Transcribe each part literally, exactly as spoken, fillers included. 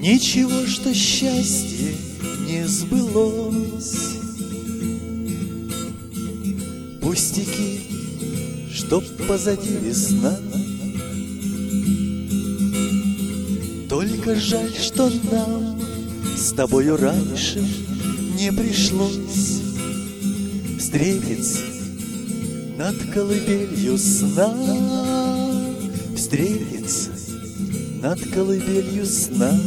Ничего, что счастье не сбылось. Пустяки, что позади весна. Только жаль, что нам с тобою раньше не пришлось встретиться над колыбелью сна. Встретиться над колыбелью сна.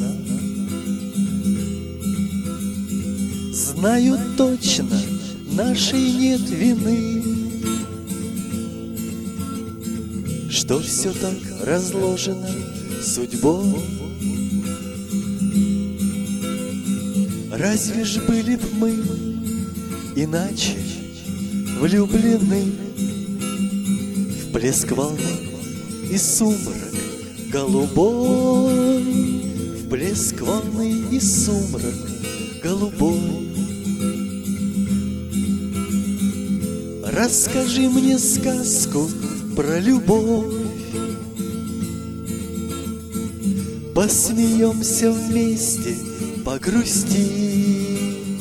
Знаю точно, нашей нет вины, что все так разложено судьбой. Разве ж были б мы иначе влюблены в блеск волны и сумрак голубой, в блеск волны и сумрак голубой. Расскажи мне сказку про любовь, посмеемся вместе, погрусти.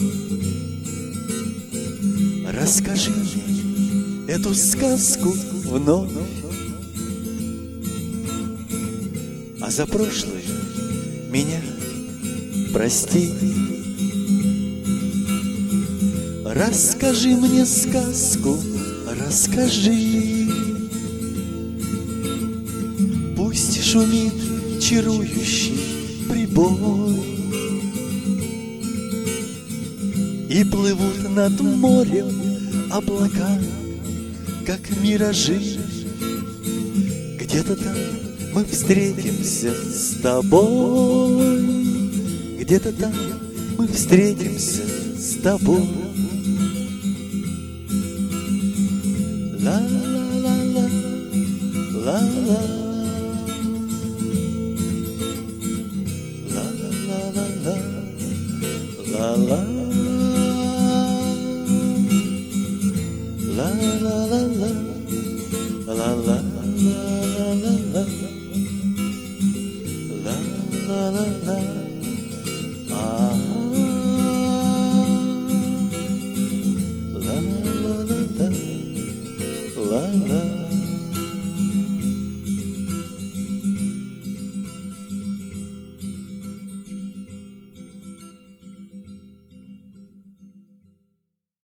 Расскажи мне эту сказку вновь, а за прошлое меня прости. Расскажи мне сказку, расскажи. Пусть шумит чарующий прибой, и плывут над морем облака, как миражи. Где-то там мы встретимся с тобой, где-то там мы встретимся с тобой. Ла-ла-ла-ла, ла-ла, ла-ла-ла-ла, ла-ла, ла-ла-ла-ла.